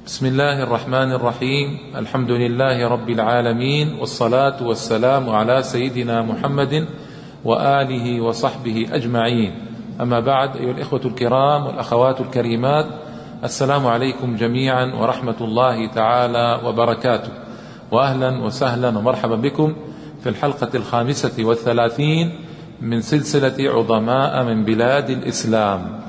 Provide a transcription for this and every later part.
بسم الله الرحمن الرحيم. الحمد لله رب العالمين، والصلاة والسلام على سيدنا محمد وآله وصحبه أجمعين. أما بعد، أيها الإخوة الكرام والأخوات الكريمات، السلام عليكم جميعا ورحمة الله تعالى وبركاته، وأهلا وسهلا ومرحبا بكم في الحلقة 35 من سلسلة عظماء من بلاد الإسلام.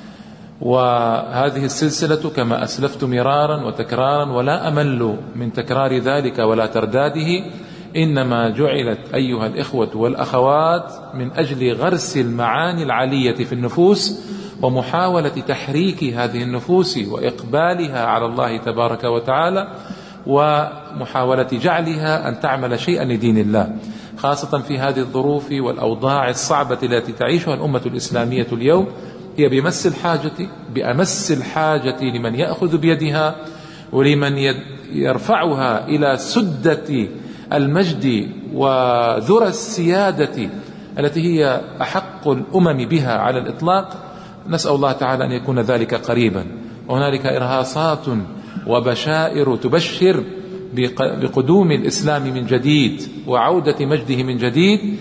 وهذه السلسلة كما أسلفت مرارا وتكرارا، ولا أمل من تكرار ذلك ولا ترداده، إنما جعلت أيها الإخوة والأخوات من أجل غرس المعاني العالية في النفوس، ومحاولة تحريك هذه النفوس وإقبالها على الله تبارك وتعالى، ومحاولة جعلها أن تعمل شيئا لدين الله، خاصة في هذه الظروف والأوضاع الصعبة التي تعيشها الأمة الإسلامية اليوم. هي بأمس الحاجة لمن يأخذ بيدها، ولمن يرفعها إلى سدة المجد وذرى السيادة التي هي أحق الأمم بها على الإطلاق. نسأل الله تعالى أن يكون ذلك قريبا. وهنالك إرهاصات وبشائر تبشر بقدوم الإسلام من جديد وعودة مجده من جديد،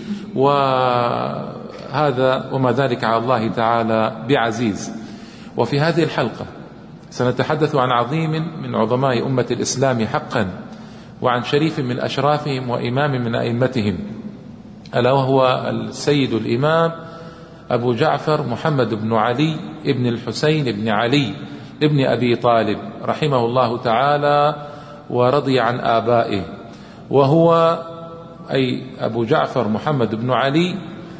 وهذا وما ذلك على الله تعالى بعزيز. وفي هذه الحلقة سنتحدث عن عظيم من عظماء أمة الإسلام حقا، وعن شريف من أشرافهم وإمام من أئمتهم، ألا وهو السيد الإمام أبو جعفر محمد بن علي ابن الحسين بن علي ابن أبي طالب رحمه الله تعالى ورضي عن آبائه. وهو أي أبو جعفر محمد بن علي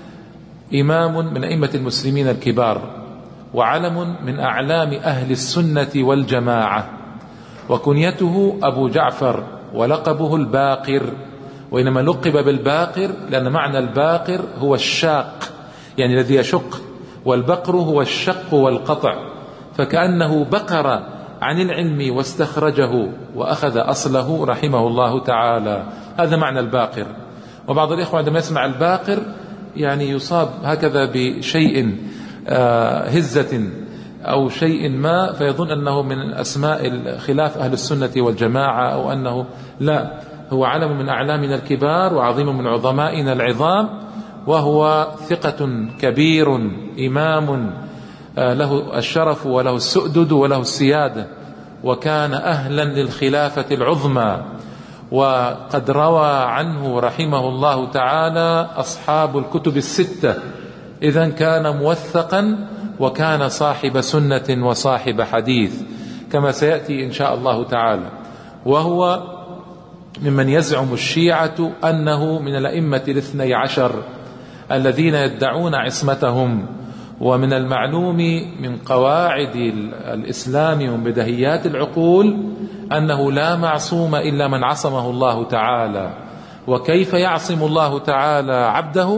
إمام من أئمة المسلمين الكبار، وعلم من أعلام أهل السنة والجماعة، وكنيته أبو جعفر، ولقبه الباقر. وإنما لقب بالباقر لأن معنى الباقر هو الشاق، يعني الذي يشق، والبقر هو الشق والقطع، فكأنه بقر عن العلم واستخرجه وأخذ أصله رحمه الله تعالى. هذا معنى الباقر. وبعض الإخوة عندما يسمع الباقر يعني يصاب هكذا بشيء هزة أو شيء ما، فيظن أنه من أسماء خلاف أهل السنة والجماعة، أو أنه لا، هو علم من أعلامنا الكبار وعظيم من عظمائنا العظام، وهو ثقة كبير إمام له الشرف وله السؤدد وله السيادة، وكان أهلا للخلافة العظمى. وقد روى عنه رحمه الله تعالى أصحاب الكتب الستة، إذن كان موثقا، وكان صاحب سنة وصاحب حديث كما سيأتي إن شاء الله تعالى. وهو ممن يزعم الشيعة أنه من الأئمة 12 الذين يدعون عصمتهم. ومن المعلوم من قواعد الإسلام ومن بديهيات العقول أنه لا معصوم إلا من عصمه الله تعالى. وكيف يعصم الله تعالى عبده؟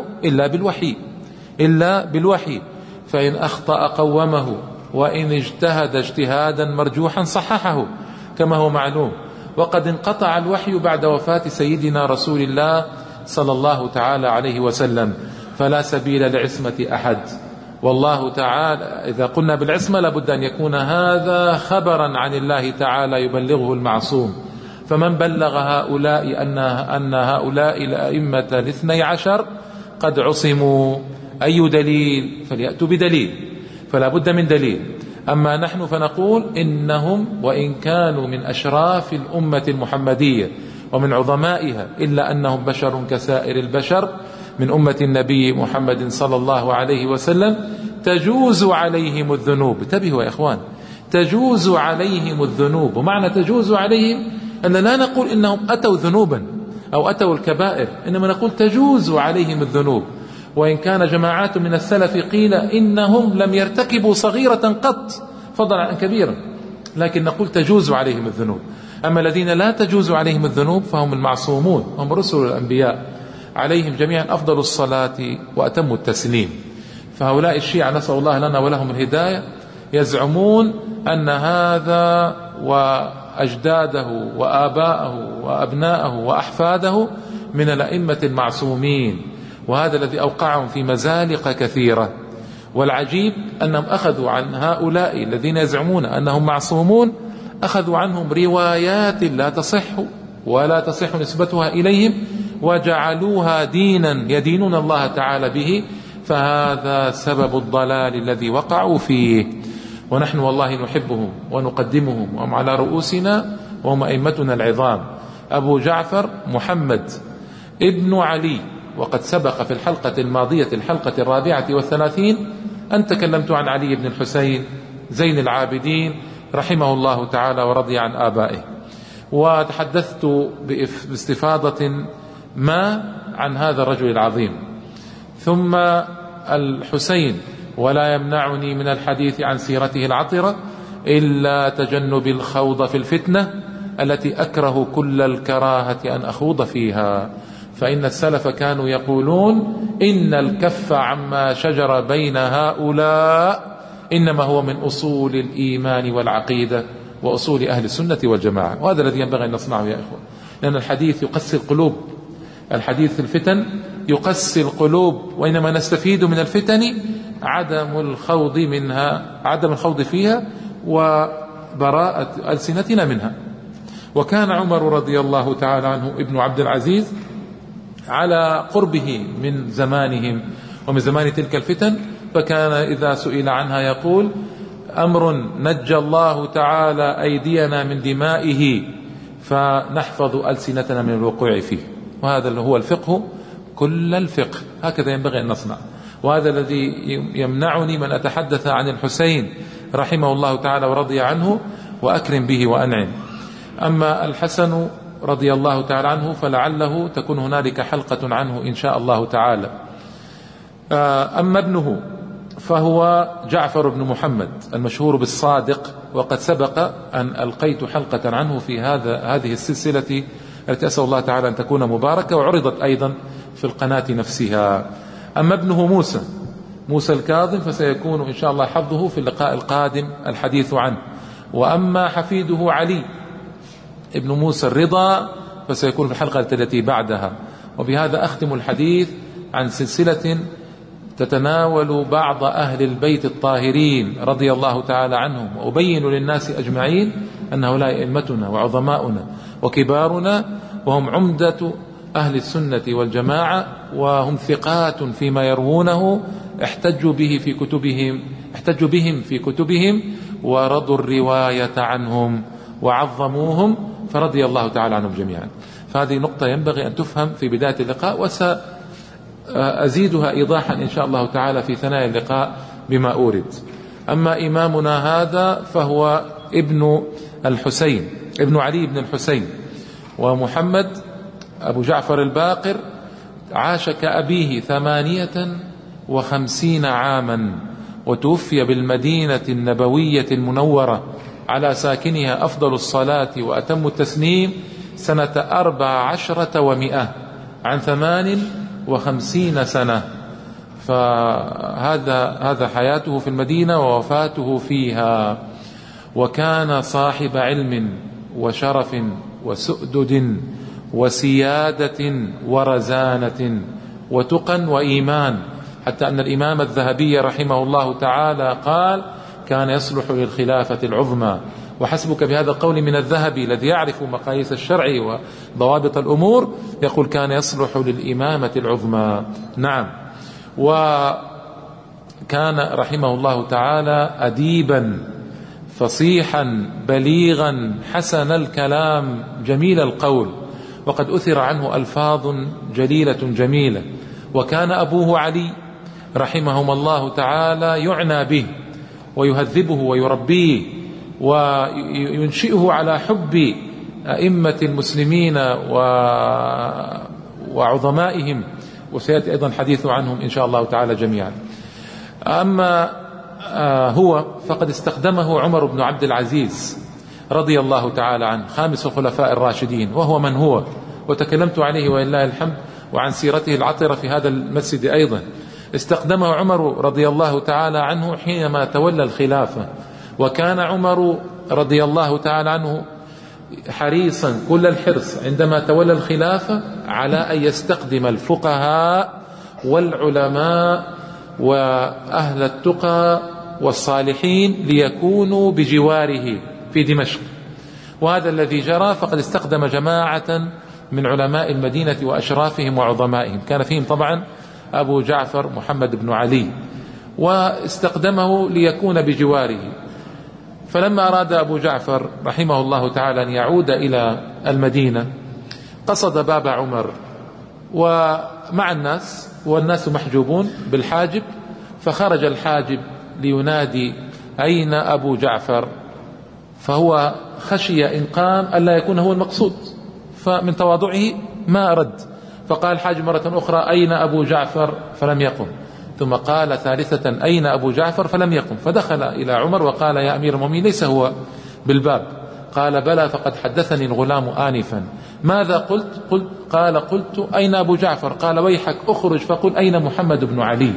إلا بالوحي. فإن أخطأ قومه، وإن اجتهد اجتهادا مرجوحا صححه، كما هو معلوم. وقد انقطع الوحي بعد وفاة سيدنا رسول الله صلى الله تعالى عليه وسلم، فلا سبيل لعصمة أحد. والله تعالى إذا قلنا بالعصمة لابد أن يكون هذا خبرا عن الله تعالى يبلغه المعصوم. فمن بلغ هؤلاء أن هؤلاء الأئمة 12 قد عصموا، أي دليل؟ فليأتوا بدليل، فلا بد من دليل. أما نحن فنقول إنهم وإن كانوا من أشراف الأمة المحمدية ومن عظمائها، إلا أنهم بشر كسائر البشر من أمة النبي محمد صلى الله عليه وسلم، تجوز عليهم الذنوب. انتبهوا يا إخوان، تجوز عليهم الذنوب. ومعنى تجوز عليهم أن لا نقول إنهم أتوا ذنوبا أو أتوا الكبائر، إنما نقول تجوز عليهم الذنوب. وإن كان جماعات من السلف قيل إنهم لم يرتكبوا صغيرة قط فضلا عن كبيرة، لكن نقول تجوز عليهم الذنوب. أما الذين لا تجوز عليهم الذنوب فهم المعصومون، هم رسل الأنبياء عليهم جميعا أفضل الصلاة وأتم التسليم. فهؤلاء الشيعة نسأل الله لنا ولهم الهداية يزعمون أن هذا وأجداده وآباءه وأبناءه وأحفاده من الأئمة المعصومين، وهذا الذي أوقعهم في مزالق كثيرة. والعجيب أنهم أخذوا عن هؤلاء الذين يزعمون أنهم معصومون أخذوا عنهم روايات لا تصح ولا تصح نسبتها إليهم وجعلوها دينا يدينون الله تعالى به، فهذا سبب الضلال الذي وقعوا فيه. ونحن والله نحبهم ونقدمهم وهم على رؤوسنا وهم أئمتنا العظام. أبو جعفر محمد ابن علي، وقد سبق في الحلقة الماضية الحلقة 34 أن تكلمت عن علي بن الحسين زين العابدين رحمه الله تعالى ورضي عن آبائه، وتحدثت باستفاضة ما عن هذا الرجل العظيم. ثم الحسين، ولا يمنعني من الحديث عن سيرته العطرة إلا تجنب الخوض في الفتنة التي أكره كل الكراهة أن أخوض فيها، فإن السلف كانوا يقولون إن الكف عما شجر بين هؤلاء إنما هو من أصول الإيمان والعقيدة وأصول أهل السنة والجماعة. وهذا الذي ينبغي أن نصنعه يا إخوة، لأن الحديث يقسي القلوب، الحديث في الفتن يقسي القلوب، وإنما نستفيد من الفتن عدم الخوض منها، عدم الخوض فيها وبراءة ألسنتنا منها. وكان عمر رضي الله تعالى عنه ابن عبد العزيز على قربه من زمانهم ومن زمان تلك الفتن، فكان إذا سئل عنها يقول: أمر نجى الله تعالى أيدينا من دمائه فنحفظ ألسنتنا من الوقوع فيه. وهذا اللي هو الفقه، كل الفقه هكذا ينبغي أن نصنع. وهذا الذي يمنعني من أتحدث عن الحسين رحمه الله تعالى ورضي عنه وأكرم به وأنعم. أما الحسن رضي الله تعالى عنه فلعله تكون هنالك حلقة عنه إن شاء الله تعالى. أما ابنه فهو جعفر بن محمد المشهور بالصادق، وقد سبق أن ألقيت حلقة عنه في هذه السلسلة التي أسأل الله تعالى أن تكون مباركة، وعرضت أيضا في القناة نفسها. أما ابنه موسى الكاظم فسيكون إن شاء الله حظه في اللقاء القادم الحديث عنه. وأما حفيده علي ابن موسى الرضا فسيكون في الحلقة التي بعدها. وبهذا أختم الحديث عن سلسلة تتناول بعض أهل البيت الطاهرين رضي الله تعالى عنهم، وأبين للناس أجمعين أن هؤلاء أئمتنا وعظماؤنا وكبارنا، وهم عمدة أهل السنة والجماعة، وهم ثقات فيما يروونه، احتجوا بهم في كتبهم ورضوا الرواية عنهم وعظموهم، فرضي الله تعالى عنهم جميعا. فهذه نقطة ينبغي أن تفهم في بداية اللقاء، وسأزيدها إيضاحا إن شاء الله تعالى في ثنايا اللقاء بما أورد. أما إمامنا هذا فهو ابن علي بن الحسين، ومحمد أبو جعفر الباقر عاش كأبيه 58 عاما، وتوفي بالمدينة النبوية المنورة على ساكنها أفضل الصلاة وأتم التسليم سنة 14 و100 عن 58 سنة. فهذا حياته في المدينة ووفاته فيها. وكان صاحب علم وشرف وسؤدد وسيادة ورزانة وتقى وإيمان، حتى أن الإمام الذهبي رحمه الله تعالى قال: كان يصلح للخلافة العظمى. وحسبك بهذا القول من الذهبي الذي يعرف مقاييس الشرع وضوابط الأمور، يقول كان يصلح للإمامة العظمى. نعم. وكان رحمه الله تعالى أديبا فصيحا بليغا حسن الكلام جميل القول، وقد أثر عنه ألفاظ جليلة جميلة. وكان أبوه علي رحمهما الله تعالى يعنى به ويهذبه ويربيه وينشئه على حب أئمة المسلمين وعظمائهم، وسيأتي أيضا الحديث عنهم إن شاء الله تعالى جميعا. أما هو فقد استخدمه عمر بن عبد العزيز رضي الله تعالى عنه، خامس الخلفاء الراشدين، وهو من هو، وتكلمت عليه ولله الحمد وعن سيرته العطرة في هذا المسجد أيضا. استخدمه عمر رضي الله تعالى عنه حينما تولى الخلافة، وكان عمر رضي الله تعالى عنه حريصا كل الحرص عندما تولى الخلافة على أن يستخدم الفقهاء والعلماء وأهل التقى والصالحين ليكونوا بجواره في دمشق، وهذا الذي جرى فقد استخدم جماعة من علماء المدينة وأشرافهم وعظمائهم، كان فيهم طبعا أبو جعفر محمد بن علي، واستخدمه ليكون بجواره. فلما أراد أبو جعفر رحمه الله تعالى أن يعود إلى المدينة قصد باب عمر ومع الناس، والناس محجوبون بالحاجب، فخرج الحاجب لينادي أين أبو جعفر، فهو خشي إن قام ألا يكون هو المقصود، فمن تواضعه ما رد، فقال الحاجب مرة أخرى أين أبو جعفر، فلم يقم، ثم قال ثالثة أين أبو جعفر، فلم يقم، فدخل إلى عمر وقال يا أمير المؤمنين ليس هو بالباب، قال بلى فقد حدثني الغلام آنفا، ماذا قلت؟ قلت أين أبو جعفر، قال ويحك أخرج فقل أين محمد بن علي،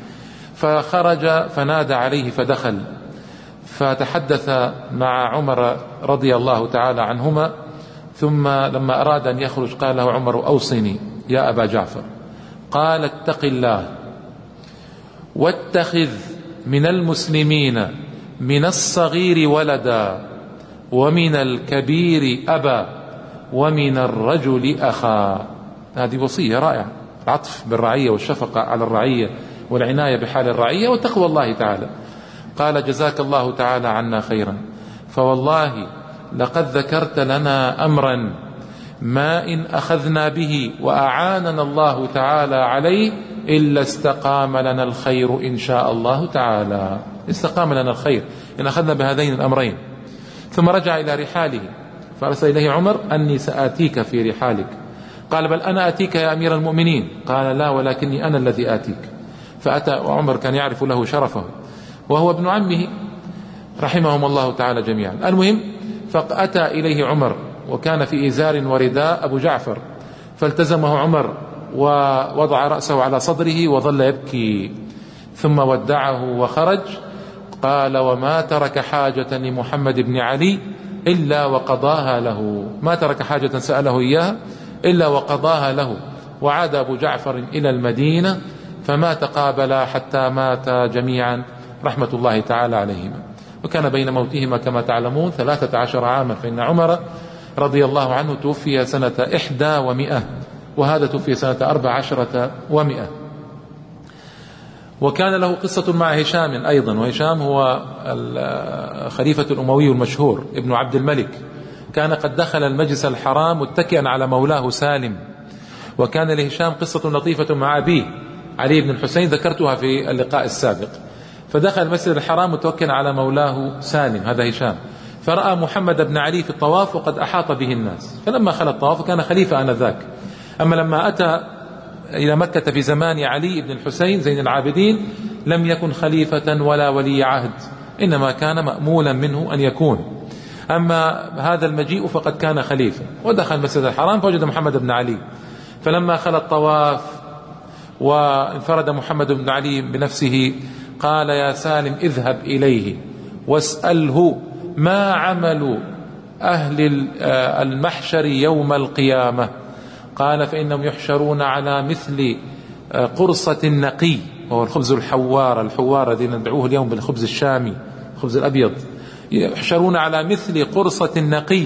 فخرج فنادى عليه فدخل، فتحدث مع عمر رضي الله تعالى عنهما، ثم لما أراد أن يخرج قال له عمر أوصني يا أبا جعفر، قال اتق الله واتخذ من المسلمين من الصغير ولدا ومن الكبير أبا ومن الرجل أخا. هذه وصية رائعة، العطف بالرعية والشفقة على الرعية والعناية بحال الرعية وتقوى الله تعالى. قال جزاك الله تعالى عنا خيرا، فوالله لقد ذكرت لنا أمرا ما إن أخذنا به وأعاننا الله تعالى عليه إلا استقام لنا الخير إن شاء الله تعالى. استقام لنا الخير إن أخذنا بهذين الأمرين. ثم رجع إلى رحاله فأرسل إليه عمر أني سآتيك في رحالك، قال بل أنا أتيك يا أمير المؤمنين، قال لا ولكني أنا الذي آتيك. فأتى، وعمر كان يعرف له شرفه وهو ابن عمه رحمهم الله تعالى جميعا. المهم فأتى إليه عمر وكان في إزار ورداء أبو جعفر، فالتزمه عمر ووضع رأسه على صدره وظل يبكي، ثم ودعه وخرج. قال وما ترك حاجة لمحمد بن علي إلا وقضاها له، ما ترك حاجة سأله إياها إلا وقضاها له. وعاد أبو جعفر إلى المدينة فما تقابلا حتى ماتا جميعا رحمة الله تعالى عليهما. وكان بين موتهما كما تعلمون 13 عاما، فإن عمر رضي الله عنه توفي سنة 100 وهذا توفي سنة 14. وكان له قصة مع هشام أيضا، وهشام هو الخليفة الأموي المشهور ابن عبد الملك، كان قد دخل المجلس الحرام متكئا على مولاه سالم. وكان لهشام قصة لطيفة مع أبيه علي بن الحسين ذكرتها في اللقاء السابق. فدخل المسجد الحرام متوكلا على مولاه سالم، هذا هشام، فرأى محمد بن علي في الطواف وقد أحاط به الناس، فلما خلى الطواف كان خليفة آنذاك. أما لما أتى إلى مكة في زمان علي بن الحسين زين العابدين لم يكن خليفة ولا ولي عهد، إنما كان مأمولا منه أن يكون. أما هذا المجيء فقد كان خليفة. ودخل المسجد الحرام فوجد محمد بن علي، فلما خلى الطواف وانفرد محمد بن علي بنفسه قال يا سالم اذهب إليه واسأله ما عمل أهل المحشر يوم القيامة. قال فإنهم يحشرون على مثل قرصة النقي، وهو الخبز الحوار الذي ندعوه اليوم بالخبز الشامي، الخبز الأبيض، يحشرون على مثل قرصة النقي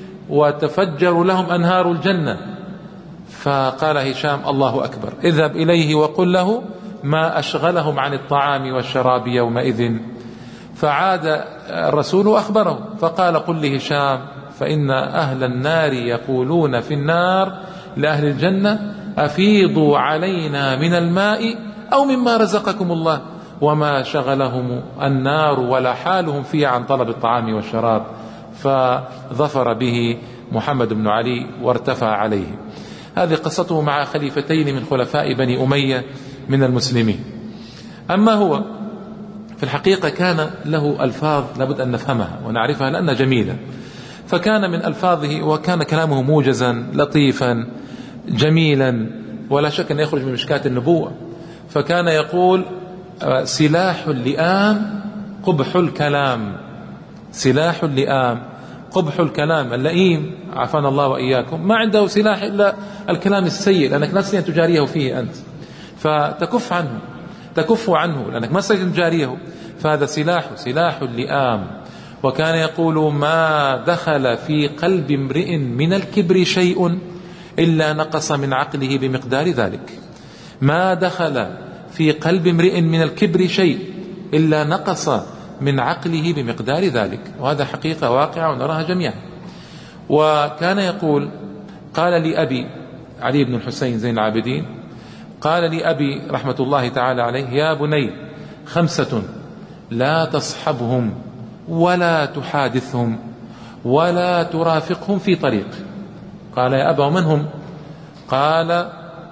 وتفجر لهم أنهار الجنة. فقال هشام الله أكبر، اذهب إليه وقل له ما أشغلهم عن الطعام والشراب يومئذ. فعاد الرسول وأخبره فقال قل لهشام فإن أهل النار يقولون في النار لأهل الجنة أفيضوا علينا من الماء أو مما رزقكم الله، وما شغلهم النار ولا حالهم فيها عن طلب الطعام والشراب. فظفر به محمد بن علي وارتفع عليه. هذه قصته مع خليفتين من خلفاء بني أمية من المسلمين. أما هو في الحقيقة كان له ألفاظ لابد أن نفهمها ونعرفها لأنها جميلة. فكان من ألفاظه، وكان كلامه موجزا لطيفا جميلا ولا شك أن يخرج من مشكاة النبوة. فكان يقول سلاح اللئام قبح الكلام، سلاح اللئام قبح الكلام. اللئيم عافانا الله وإياكم ما عنده سلاح إلا الكلام السيء، لأنك ما تستطيع أن تجاريه فيه أنت، فتكف عنه لأنك ما تستطيع أن تجاريه. فهذا سلاح اللئام. وكان يقول: ما دخل في قلب امرئ من الكبر شيء إلا نقص من عقله بمقدار ذلك. ما دخل في قلب امرئ من الكبر شيء إلا نقص من عقله بمقدار ذلك، وهذا حقيقة واقعة ونراها جميعا. وكان يقول: قال لي أبي علي بن الحسين زين العابدين، قال لي أبي رحمة الله تعالى عليه: يا بني 5 لا تصحبهم ولا تحادثهم ولا ترافقهم في طريق. قال: يا أبا ومن هم؟ قال: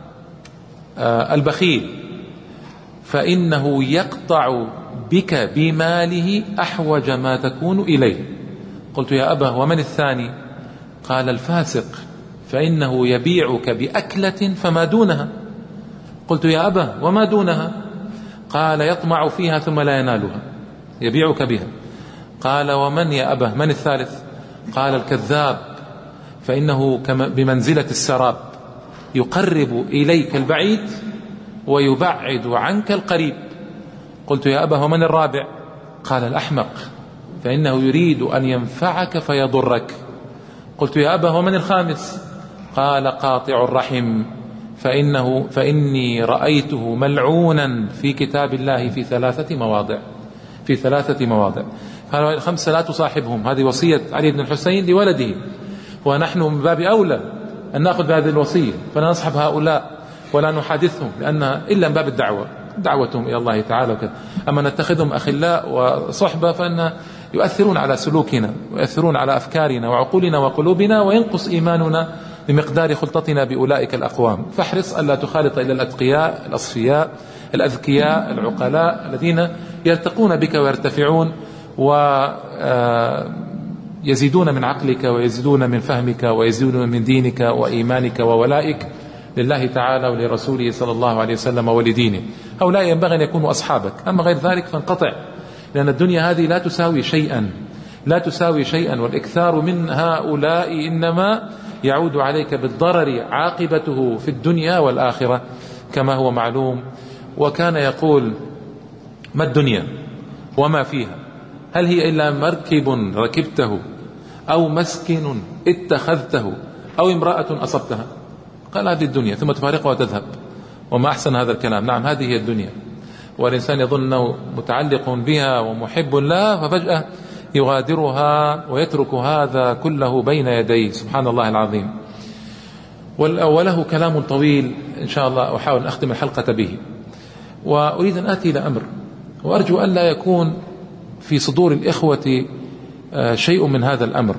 البخيل، فإنه يقطع بك بماله أحوج ما تكون إليه. قلت: يا أبا ومن الثاني؟ قال: الفاسق، فإنه يبيعك بأكلة فما دونها. قلت: يا أبا وما دونها؟ قال: يطمع فيها ثم لا ينالها، يبيعك بها. قال: ومن يا أبا من الثالث؟ قال: الكذاب، فإنه بمنزلة السراب، يقرب إليك البعيد ويبعد عنك القريب. قلت: يا أبا ومن الرابع؟ قال: الأحمق، فإنه يريد أن ينفعك فيضرك. قلت: يا أبا ومن الخامس؟ قال: قاطع الرحم، فإني رأيته ملعونا في كتاب الله في 3 مواضع، في 3 مواضع. قال: 5 لا تصاحبهم. هذه وصية علي بن الحسين لولده، ونحن من باب أولى أن نأخذ بهذه الوصية، فلا نصحب هؤلاء ولا نحادثهم، لأنها إلا من باب الدعوة، دعوتهم إلى الله تعالى وكذا. أما نتخذهم أخلاء وصحبة فإن يؤثرون على سلوكنا ويؤثرون على أفكارنا وعقولنا وقلوبنا، وينقص إيماننا بمقدار خلطتنا بأولئك الأقوام. فاحرص ألا تخالط إلى الأتقياء الأصفياء الأذكياء العقلاء الذين يرتقون بك ويرتفعون ويزيدون من عقلك ويزيدون من فهمك ويزيدون من دينك وإيمانك وولائك لله تعالى ولرسوله صلى الله عليه وسلم ولدينه. هؤلاء ينبغي أن يكونوا أصحابك، أما غير ذلك فانقطع، لأن الدنيا هذه لا تساوي شيئا، لا تساوي شيئا، والإكثار من هؤلاء إنما يعود عليك بالضرر عاقبته في الدنيا والآخرة كما هو معلوم. وكان يقول: ما الدنيا وما فيها؟ هل هي إلا مركب ركبته أو مسكن اتخذته أو امرأة أصبتها؟ قال: هذه الدنيا ثم تفارقها وتذهب. وما أحسن هذا الكلام. نعم، هذه هي الدنيا، والإنسان يظن أنه متعلق بها ومحب لها، ففجأة يغادرها ويترك هذا كله بين يديه، سبحان الله العظيم. وله كلام طويل إن شاء الله أحاول أن أختم الحلقة به. وأريد أن آتي إلى أمر، وأرجو أن لا يكون في صدور الإخوة شيء من هذا الأمر.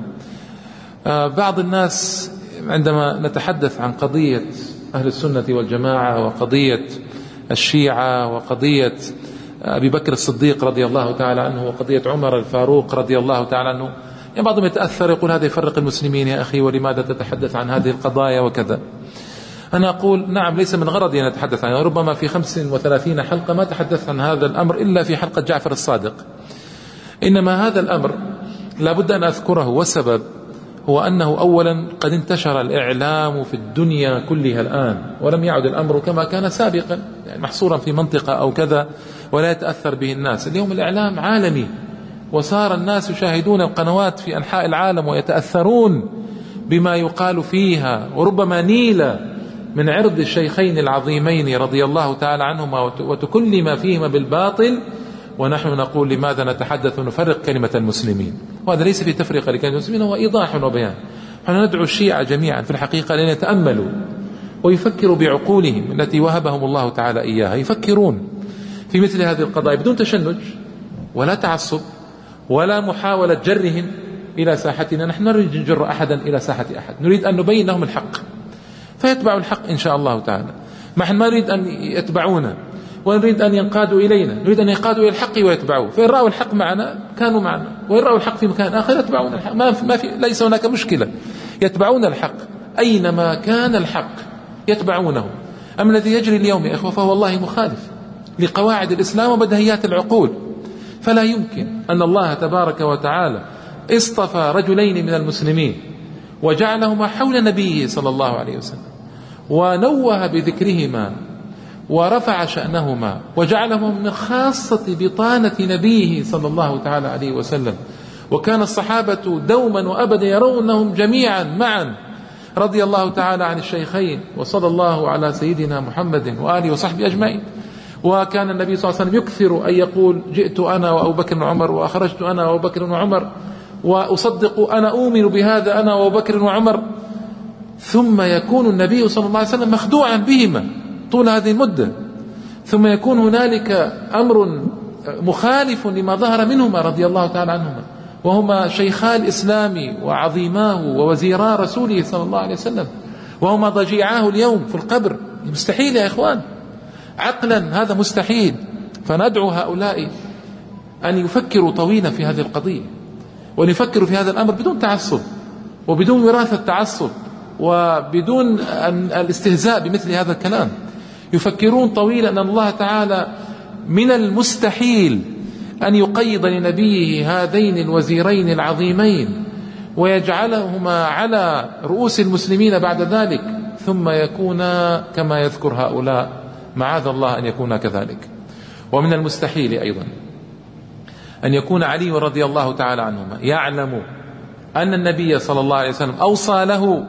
بعض الناس عندما نتحدث عن قضية أهل السنة والجماعة وقضية الشيعة وقضية أبي بكر الصديق رضي الله تعالى عنه وقضية عمر الفاروق رضي الله تعالى عنه، يعني بعضهم يتأثر يقول: هذا يفرق المسلمين يا أخي، ولماذا تتحدث عن هذه القضايا وكذا. أنا أقول: نعم، ليس من غرضي أن أتحدث عنها، ربما في 35 حلقة ما تحدثت عن هذا الأمر إلا في حلقة جعفر الصادق. إنما هذا الأمر لابد أن أذكره، والسبب هو أنه أولا قد انتشر الإعلام في الدنيا كلها الآن، ولم يعد الأمر كما كان سابقا، يعني محصورا في منطقة أو كذا ولا يتأثر به الناس. اليوم الإعلام عالمي، وصار الناس يشاهدون القنوات في أنحاء العالم ويتأثرون بما يقال فيها، وربما نيل من عرض الشيخين العظيمين رضي الله تعالى عنهما وتكلم فيهما بالباطل، ونحن نقول: لماذا نتحدث ونفرق كلمة المسلمين؟ وهذا ليس في تفرقة لكلمة المسلمين، هو إيضاح وبيان. نحن ندعو الشيعة جميعا في الحقيقة لأن يتأملوا ويفكروا بعقولهم التي وهبهم الله تعالى إياها، يفكرون في مثل هذه القضايا بدون تشنج ولا تعصب ولا محاولة جرهم إلى ساحتنا. نحن نريد أن نجر أحدا إلى ساحة أحد، نريد أن نبين لهم الحق فيتبعوا الحق إن شاء الله تعالى. ما نريد أن يتبعونا ونريد أن ينقادوا إلينا، نريد أن ينقادوا إلى الحق ويتبعوه. فإن رأوا الحق معنا كانوا معنا، وإن رأوا الحق في مكان آخر يتبعون الحق، ليس هناك مشكلة، يتبعون الحق أينما كان الحق يتبعونه. أما الذي يجري اليوم يا إخوة فهو والله مخالف لقواعد الإسلام وبدهيات العقول. فلا يمكن أن الله تبارك وتعالى اصطفى رجلين من المسلمين وجعلهما حول نبيه صلى الله عليه وسلم، ونوه بذكرهما ورفع شأنهما، وجعلهم من خاصة بطانة نبيه صلى الله تعالى عليه وسلم، وكان الصحابة دوما وأبدا يرونهم جميعا معا، رضي الله تعالى عن الشيخين، وصلى الله على سيدنا محمد وآله وصحبه أجمعين. وكان النبي صلى الله عليه وسلم يكثر أن يقول: جئت أنا وأبو بكر وعمر، وأخرجت أنا وأبو بكر وعمر، وأصدق أنا أؤمن بهذا أنا وأبو بكر وعمر. ثم يكون النبي صلى الله عليه وسلم مخدوعا بهما طول هذه المدة، ثم يكون هنالك أمر مخالف لما ظهر منهما رضي الله تعالى عنهما، وهما شيخا الإسلام وعظيماه ووزيرا رسوله صلى الله عليه وسلم، وهما ضجيعاه اليوم في القبر. مستحيل يا إخوان، عقلا هذا مستحيل. فندعو هؤلاء أن يفكروا طويلا في هذه القضية، وأن يفكروا في هذا الأمر بدون تعصب، وبدون وراثة تعصب، وبدون الاستهزاء بمثل هذا الكلام. يفكرون طويلا أن الله تعالى من المستحيل أن يقيض لنبيه هذين الوزيرين العظيمين ويجعلهما على رؤوس المسلمين بعد ذلك، ثم يكونا كما يذكر هؤلاء، معاذ الله أن يكون كذلك. ومن المستحيل أيضا أن يكون علي رضي الله تعالى عنهما يعلم أن النبي صلى الله عليه وسلم أوصى له،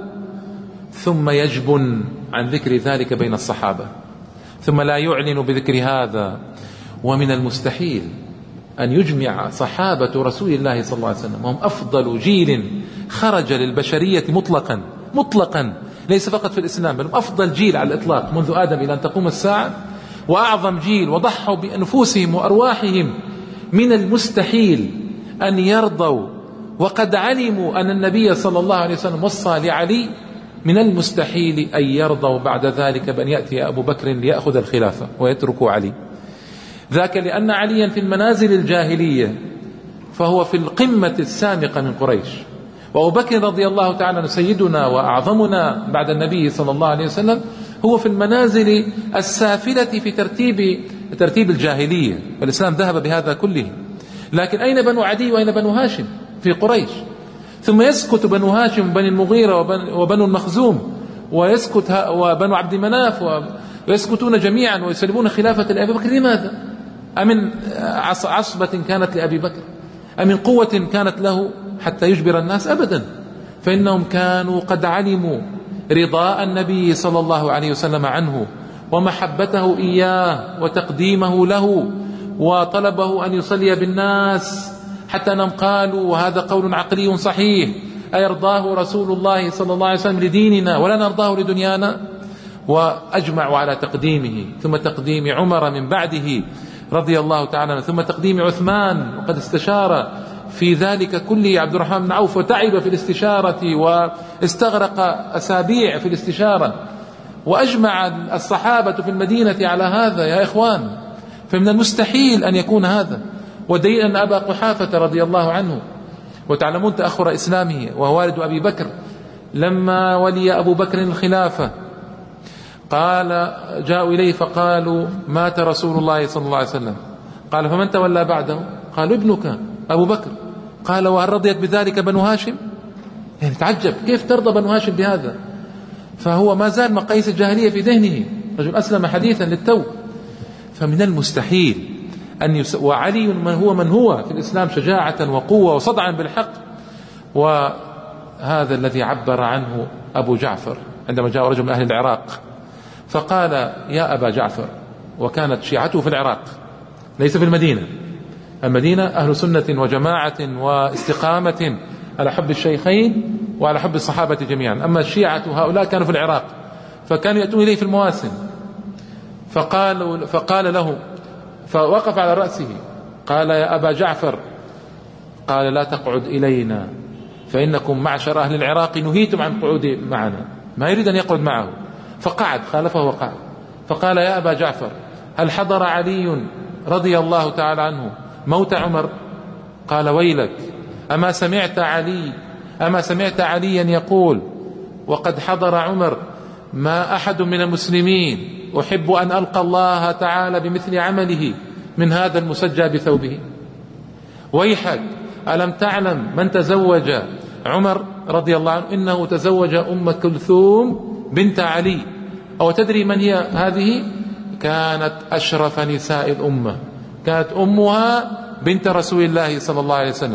ثم يجبن عن ذكر ذلك بين الصحابة، ثم لا يعلن بذكر هذا. ومن المستحيل أن يجمع صحابة رسول الله صلى الله عليه وسلم، وهم أفضل جيل خرج للبشرية مطلقا، ليس فقط في الإسلام، بل أفضل جيل على الإطلاق منذ آدم إلى أن تقوم الساعة، وأعظم جيل، وضحوا بأنفسهم وأرواحهم. من المستحيل أن يرضوا وقد علموا أن النبي صلى الله عليه وسلم وصى لعلي، من المستحيل أن يرضوا بعد ذلك بأن يأتي أبو بكر ليأخذ الخلافة ويتركوا علي. ذاك لأن عليا في المنازل الجاهلية فهو في القمة السامقة من قريش، وأبو بكر رضي الله تعالى عنه سيدنا وأعظمنا بعد النبي صلى الله عليه وسلم هو في المنازل السافلة في ترتيب الجاهلية، والإسلام ذهب بهذا كله. لكن أين بنو عدي وأين بنو هاشم في قريش؟ ثم يسكت بنو هاشم وبني المغيرة وبنو المخزوم، ويسكت وبنو عبد مناف، ويسكتون جميعا ويسلمون خلافة لأبي بكر. لماذا؟ أمن عصبة كانت لأبي بكر؟ أمن قوة كانت له حتى يجبر الناس؟ أبدا، فإنهم كانوا قد علموا رضاء النبي صلى الله عليه وسلم عنه، ومحبته إياه، وتقديمه له، وطلبه أن يصلي بالناس، حتى أنهم قالوا، وهذا قول عقلي صحيح: أيرضاه رسول الله صلى الله عليه وسلم لديننا ولا نرضاه لدنيانا؟ وأجمعوا على تقديمه، ثم تقديم عمر من بعده رضي الله تعالى عنه، ثم تقديم عثمان، وقد استشار في ذلك كله عبد الرحمن بن عوف وتعب في الاستشارة واستغرق أسابيع في الاستشارة، وأجمع الصحابة في المدينة على هذا يا إخوان. فمن المستحيل أن يكون هذا. ودليل أن أبا قحافة رضي الله عنه، وتعلمون تأخر إسلامه وهو والد أبي بكر، لما ولي أبو بكر الخلافة قال جاءوا إليه فقالوا: مات رسول الله صلى الله عليه وسلم. قال: فمن تولى بعده؟ قالوا: ابنك أبو بكر. قال: وهل رضيت بذلك بنو هاشم؟ يعني تعجب، كيف ترضى بنو هاشم بهذا؟ فهو ما زال مقاييس الجاهلية في ذهنه، رجل أسلم حديثا للتو. فمن المستحيل أن وعلي من هو في الإسلام شجاعة وقوة وصدعا بالحق. وهذا الذي عبر عنه أبو جعفر عندما جاء رجل من أهل العراق فقال: يا أبا جعفر، وكانت شيعته في العراق ليس في المدينة، المدينة أهل سنة وجماعة واستقامة على حب الشيخين وعلى حب الصحابة جميعا، أما الشيعة هؤلاء كانوا في العراق، فكانوا يأتون إليه في المواسم. فقال له، فوقف على رأسه، قال: يا أبا جعفر، قال: لا تقعد إلينا، فإنكم معشر أهل العراق نهيتم عن قعود معنا. ما يريد أن يقعد معه، فقعد، خالفه وقعد. فقال: يا أبا جعفر، هل حضر علي رضي الله تعالى عنه موت عمر؟ قال: ويلك، أما سمعت عليا يقول: وقد حضر عمر، ما أحد من المسلمين أحب أن ألقى الله تعالى بمثل عمله من هذا المسجى بثوبه. ويحك، ألم تعلم من تزوج عمر رضي الله عنه؟ إنه تزوج أم كلثوم بنت علي. أو تدري من هي هذه؟ كانت أشرف نساء الأمة، كانت أمها بنت رسول الله صلى الله عليه وسلم،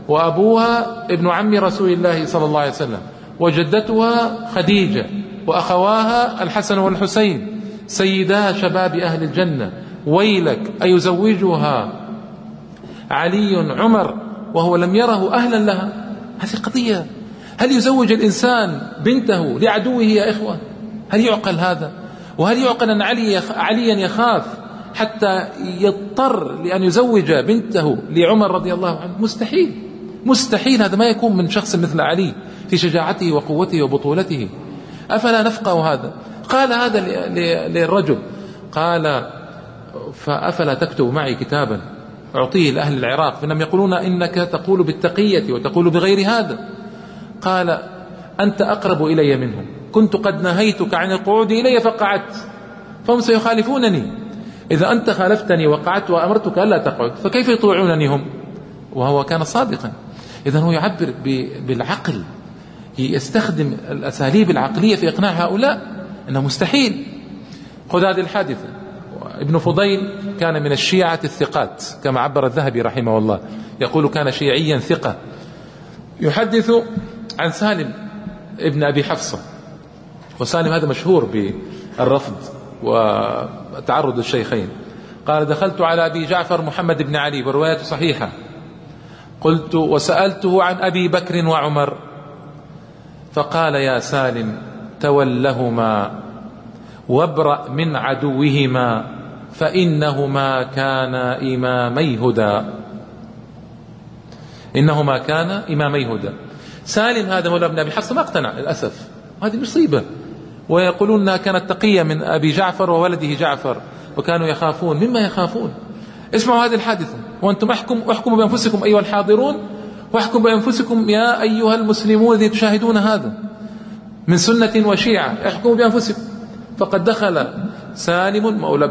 وأبوها ابن عم رسول الله صلى الله عليه وسلم، وجدتها خديجة، وأخواها الحسن والحسين سيدا شباب أهل الجنة. ويلك أيزوجها علي عمر وهو لم يره أهلا لها؟ هذه قضية. هل يزوج الإنسان بنته لعدوه يا إخوة؟ هل يعقل هذا؟ وهل يعقل أن عليا يخاف حتى يضطر لأن يزوج بنته لعمر رضي الله عنه؟ مستحيل، مستحيل. هذا ما يكون من شخص مثل علي في شجاعته وقوته وبطولته. أفلا نفقه هذا؟ قال هذا للرجل، قال فأفلا تكتب معي كتابا أعطيه لأهل العراق فإنهم يقولون إنك تقول بالتقية وتقول بغير هذا. قال أنت أقرب إلي منهم، كنت قد نهيتك عن القعود إلي فقعدت، فهم سيخالفونني. إذا أنت خالفتني وقعدت وأمرتك ألا تقعد فكيف يطيعونني هم؟ وهو كان صادقا. إذن هو يعبر بالعقل، يستخدم الأساليب العقلية في إقناع هؤلاء أنه مستحيل. خذ هذه الحادثة. ابن فضيل كان من الشيعة الثقات كما عبر الذهبي رحمه الله، يقول كان شيعيا ثقة. يحدث عن سالم ابن أبي حفصة، وسالم هذا مشهور بالرفض وتعرض الشيخين. قال دخلت على أبي جعفر محمد بن علي، والرواية صحيحة، قلت وسألته عن أبي بكر وعمر، فقال يا سالم تولهما وابرأ من عدوهما فإنهما كانا إمامي هدى. إنهما كانا إمامي هدى. سالم هذا مولى ابن أبي حفصة ما اقتنع للأسف، هذه مصيبة. ويقولون أنها كانت تقية من أبي جعفر وولده جعفر، وكانوا يخافون. مما يخافون؟ اسمعوا هذه الحادثة وأنتم احكموا بأنفسكم أيها الحاضرون، واحكموا بأنفسكم يا أيها المسلمون الذين تشاهدون هذا من سنة وشيعة، احكموا بأنفسكم. فقد دخل سالم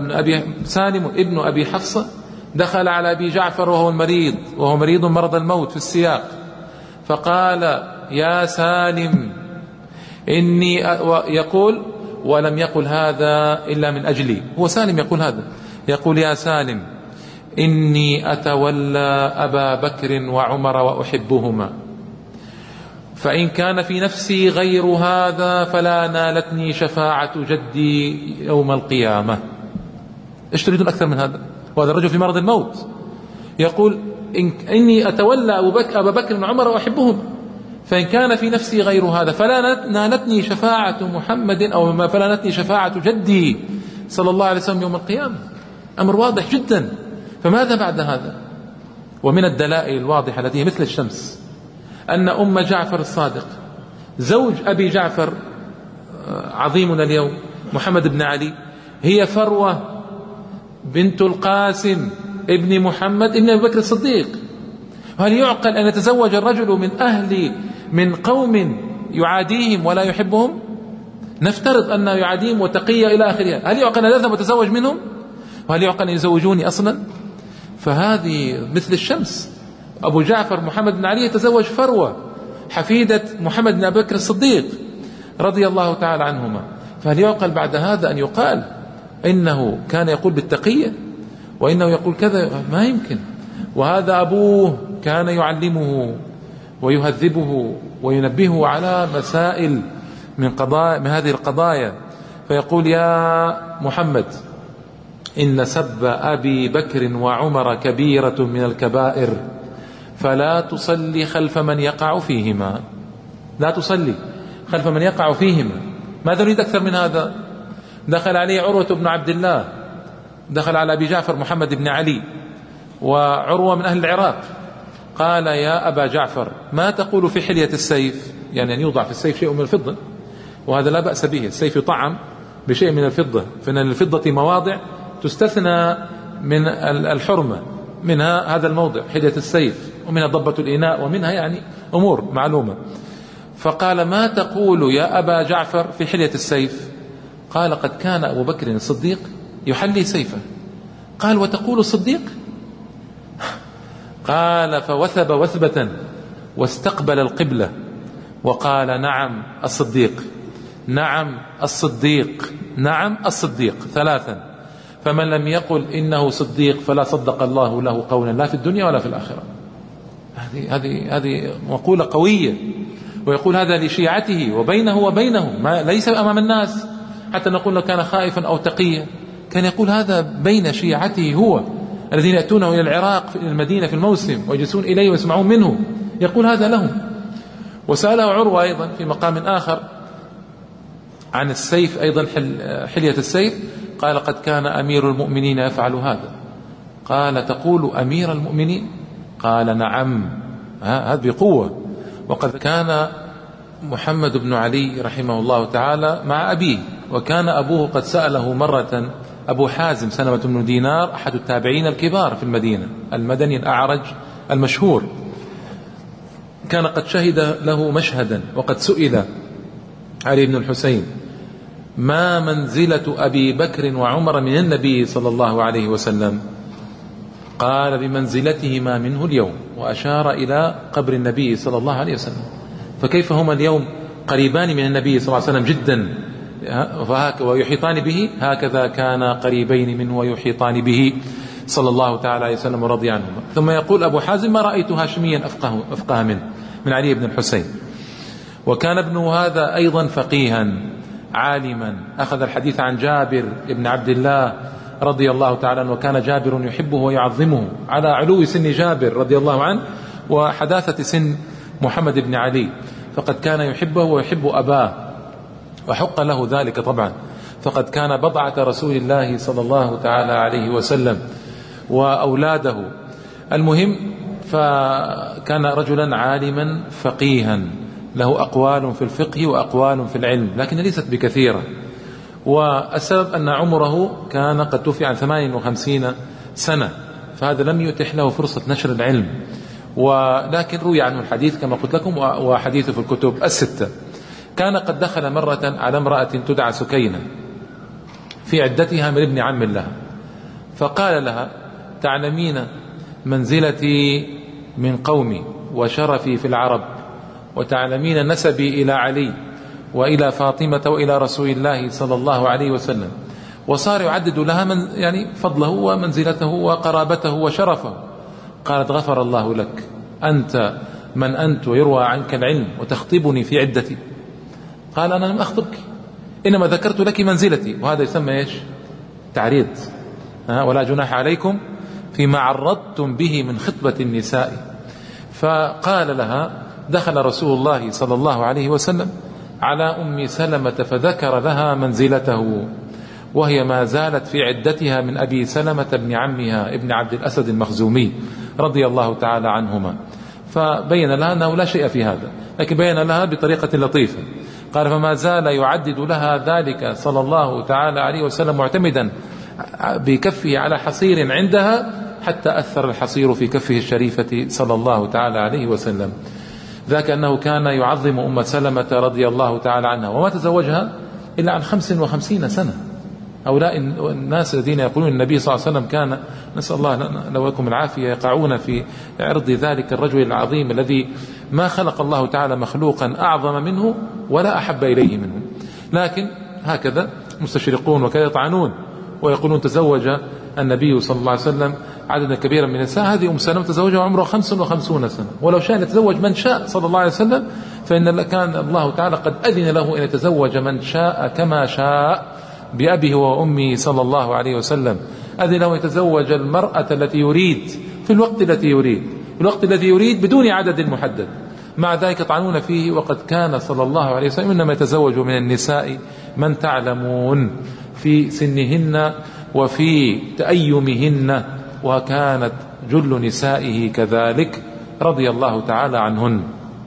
ابن أبي حفصة، دخل على أبي جعفر وهو مريض مرض الموت في السياق، فقال يا سالم إني يقول، ولم يقل هذا إلا من أجلي، هو سالم يقول هذا، يقول يا سالم إني أتولى أبا بكر وعمر وأحبهما، فإن كان في نفسي غير هذا فلا نالتني شفاعة جدي يوم القيامة. إيش تريدون أكثر من هذا؟ وهذا الرجل في مرض الموت يقول إني أتولى أبا بكر وعمر وأحبهما، فإن كان في نفسي غير هذا فلا نالتني شفاعة محمد أو فلا نالتني شفاعة جدي صلى الله عليه وسلم يوم القيامة. أمر واضح جدا. فماذا بعد هذا؟ ومن الدلائل الواضحة التي هي مثل الشمس أن أم جعفر الصادق زوج أبي جعفر عظيمنا اليوم محمد بن علي هي فروة بنت القاسم ابن محمد ابن أبي بكر الصديق. وهل يعقل أن يتزوج الرجل من قوم يعاديهم ولا يحبهم؟ نفترض أنه يعاديهم وتقي إلى آخرها، هل يعقل أن يذهب وتزوج منهم؟ وهل يعقل أن يزوجوني أصلا؟ فهذه مثل الشمس. أبو جعفر محمد بن علي يتزوج فروة حفيدة محمد بن أبي بكر الصديق رضي الله تعالى عنهما. فهل يعقل بعد هذا أن يقال إنه كان يقول بالتقية وإنه يقول كذا؟ ما يمكن. وهذا أبوه كان يعلمه ويهذبه وينبهه على مسائل من هذه القضايا، فيقول يا محمد إن سب أبي بكر وعمر كبيرة من الكبائر فلا تصلي خلف من يقع فيهما. لا تصلي خلف من يقع فيهما. ماذا نريد أكثر من هذا؟ دخل عليه عروة بن عبد الله، دخل على أبي جعفر محمد بن علي وعروة من أهل العراق، قال يا أبا جعفر ما تقول في حلية السيف؟ يعني أن يوضع في السيف شيء من الفضة، وهذا لا بأس به، السيف يطعم بشيء من الفضة، فإن الفضة مواضع تستثنى من الحرمة، منها هذا الموضع حلية السيف، ومنها ضبة الإناء، ومنها يعني أمور معلومة. فقال ما تقول يا أبا جعفر في حلية السيف؟ قال قد كان أبو بكر الصديق يحلي سيفه. قال وتقول الصديق؟ قال فوثب وثبة واستقبل القبلة وقال نعم الصديق، نعم الصديق، نعم الصديق ثلاثا، فمن لم يقل إنه صديق فلا صدق الله له قولا لا في الدنيا ولا في الآخرة. هذه مقولة قوية. ويقول هذا لشيعته وبينه وبينهم، ما ليس أمام الناس حتى نقول له كان خائفا أو تقيا، كان يقول هذا بين شيعته هو الذين يأتونه إلى العراق في المدينة في الموسم ويجلسون إليه ويسمعون منه، يقول هذا لهم. وسأله عروة أيضا في مقام آخر عن السيف أيضا، حلية السيف، قال قد كان أمير المؤمنين يفعل هذا. قال تقول أمير المؤمنين؟ قال نعم، هذا بقوة. وقد كان محمد بن علي رحمه الله تعالى مع أبيه، وكان أبوه قد سأله مرة أبو حازم سلمة بن دينار أحد التابعين الكبار في المدينة، المدني الأعرج المشهور، كان قد شهد له مشهدا. وقد سئل علي بن الحسين ما منزلة أبي بكر وعمر من النبي صلى الله عليه وسلم؟ قال بمنزلتهما منه اليوم، وأشار إلى قبر النبي صلى الله عليه وسلم. فكيف هما اليوم قريبان من النبي صلى الله عليه وسلم جدا ويحيطان به، هكذا كان قريبين منه ويحيطان به صلى الله تعالى عليه وسلم ورضي عنهما. ثم يقول أبو حازم ما رأيت هاشميا أفقه منه، من علي بن الحسين. وكان ابنه هذا أيضا فقيها عالما، أخذ الحديث عن جابر بن عبد الله رضي الله تعالى عنه، وكان جابر يحبه ويعظمه على علو سن جابر رضي الله عنه وحداثة سن محمد بن علي، فقد كان يحبه ويحب أباه، وحق له ذلك طبعا، فقد كان بضعة رسول الله صلى الله تعالى عليه وسلم وأولاده. المهم، فكان رجلا عالما فقيها له أقوال في الفقه وأقوال في العلم، لكن ليست بكثيرة. والسبب أن عمره كان قد توفي عن 58 سنة، فهذا لم يتح له فرصة نشر العلم. ولكن روي عنه الحديث كما قلت لكم، وحديثه في الكتب الستة. كان قد دخل مرة على امرأة تدعى سكينة في عدتها من ابن عم لها، فقال لها تعلمين منزلتي من قومي وشرفي في العرب، وتعلمين نسبي إلى علي وإلى فاطمة وإلى رسول الله صلى الله عليه وسلم. وصار يعدد لها من يعني فضله ومنزلته وقرابته وشرفه. قالت غفر الله لك، أنت من أنت ويروى عنك العلم وتخطبني في عدتي؟ قال أنا لم أخطبك، إنما ذكرت لك منزلتي. وهذا يسمى إيش؟ تعريض. ولا جناح عليكم فيما عرضتم به من خطبة النساء. فقال لها دخل رسول الله صلى الله عليه وسلم على أم سلمة فذكر لها منزلته، وهي ما زالت في عدتها من أبي سلمة بن عمها ابن عبد الأسد المخزومي رضي الله تعالى عنهما. فبين لها أنه لا شيء في هذا، لكن بين لها بطريقة لطيفة. قال فما زال يعدد لها ذلك صلى الله تعالى عليه وسلم معتمدا بكفه على حصير عندها، حتى أثر الحصير في كفه الشريفة صلى الله تعالى عليه وسلم. ذاك أنه كان يعظم أم سلمة رضي الله تعالى عنها، وما تزوجها إلا عن 55 سنة. هؤلاء الناس الذين يقولون النبي صلى الله عليه وسلم كان، نسأل الله لكم العافية، يقعون في عرض ذلك الرجل العظيم الذي ما خلق الله تعالى مخلوقا أعظم منه ولا أحب إليه منه. لكن هكذا مستشرقون وكذا يطعنون ويقولون تزوج النبي صلى الله عليه وسلم عددا كبيرا من النساء. هذه أم سلمة تزوجها وعمره 55 سنة، ولو شاء يتزوج من شاء صلى الله عليه وسلم، فإن كان الله تعالى قد أذن له أن يتزوج من شاء كما شاء بأبيه وأمه صلى الله عليه وسلم. أذن له يتزوج المرأة التي يريد في الوقت الذي يريد بدون عدد محدد. مع ذلك يطعنون فيه، وقد كان صلى الله عليه وسلم إنما يتزوج من النساء من تعلمون في سنهن وفي تأيمهن، وكانت جل نسائه كذلك رضي الله تعالى عنهن.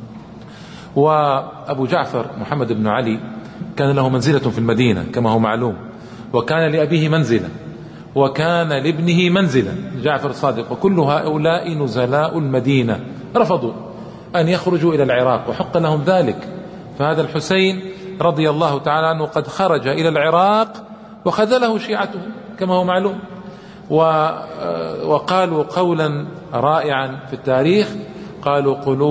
وأبو جعفر محمد بن علي كان له منزلة في المدينة كما هو معلوم، وكان لأبيه منزلة، وكان لابنه منزلة جعفر الصادق، وكل هؤلاء نزلاء المدينة رفضوا أن يخرجوا إلى العراق وحق لهم ذلك. فهذا الحسين رضي الله تعالى عنه قد خرج إلى العراق وخذله شيعته كما هو معلوم، وقالوا قولا رائعا في التاريخ، قالوا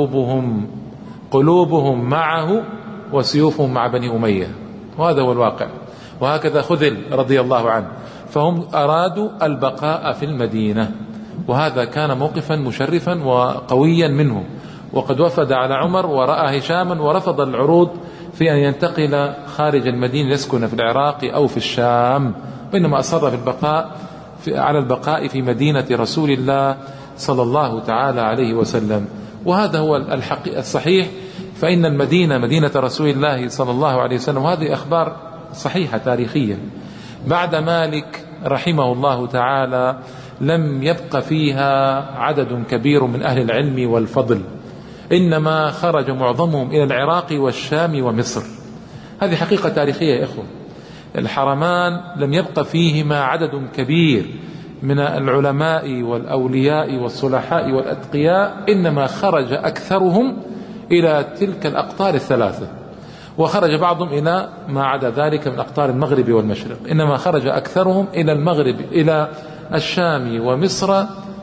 قلوبهم معه وسيوفهم مع بني أمية. وهذا هو الواقع. وهكذا خذل رضي الله عنه، فهم أرادوا البقاء في المدينة، وهذا كان موقفا مشرفا وقويا منه. وقد وفد على عمر ورأى هشاما ورفض العروض في أن ينتقل خارج المدينة يسكن في العراق أو في الشام، بينما أصر على البقاء في مدينة رسول الله صلى الله تعالى عليه وسلم. وهذا هو الصحيح، فإن المدينة مدينة رسول الله صلى الله عليه وسلم، وهذه أخبار صحيحة تاريخيا. بعد مالك رحمه الله تعالى لم يبق فيها عدد كبير من أهل العلم والفضل، إنما خرج معظمهم إلى العراق والشام ومصر. هذه حقيقة تاريخية يا إخوة. الحرمان لم يبق فيهما عدد كبير من العلماء والأولياء والصلحاء والأتقياء، إنما خرج أكثرهم إلى تلك الأقطار الثلاثة، وخرج بعضهم إلى ما عدا ذلك من أقطار المغرب والمشرق، إنما خرج أكثرهم إلى المغرب، إلى الشام ومصر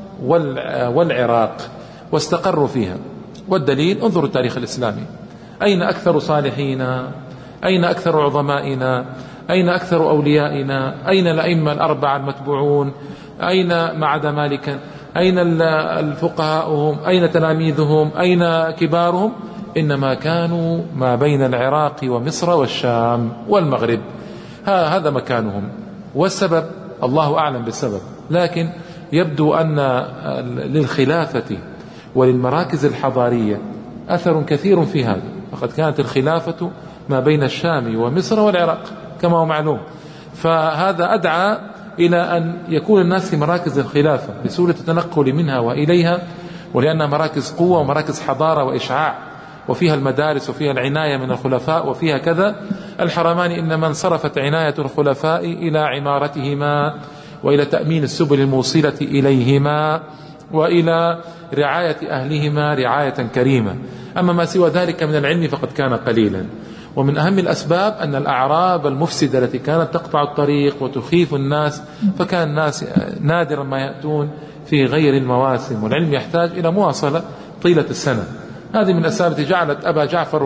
والعراق، واستقروا فيها. والدليل انظروا التاريخ الإسلامي، أين أكثر صالحين؟ أين أكثر عظمائنا؟ أين أكثر أوليائنا؟ أين الأئمة الأربعة المتبوعون؟ أين ما عدا مالكا؟ أين الفقهاءهم؟ أين تلاميذهم؟ أين كبارهم؟ إنما كانوا ما بين العراق ومصر والشام والمغرب، هذا مكانهم. والسبب الله أعلم بالسبب، لكن يبدو أن للخلافة وللمراكز الحضارية أثر كثير في هذا، فقد كانت الخلافة ما بين الشام ومصر والعراق كما هو معلوم، فهذا أدعى إلى أن يكون الناس في مراكز الخلافة بسهولة التنقل منها وإليها، ولأنها مراكز قوة ومراكز حضارة وإشعاع، وفيها المدارس وفيها العناية من الخلفاء وفيها كذا. الحرمان إنما انصرفت عناية الخلفاء إلى عمارتهما وإلى تأمين السبل الموصلة إليهما وإلى رعاية أهلهما رعاية كريمة. أما ما سوى ذلك من العلم فقد كان قليلا. ومن أهم الأسباب أن الأعراب المفسدة التي كانت تقطع الطريق وتخيف الناس، فكان الناس نادرا ما يأتون في غير المواسم، والعلم يحتاج إلى مواصلة طيلة السنة. هذه من الأسباب التي جعلت أبا جعفر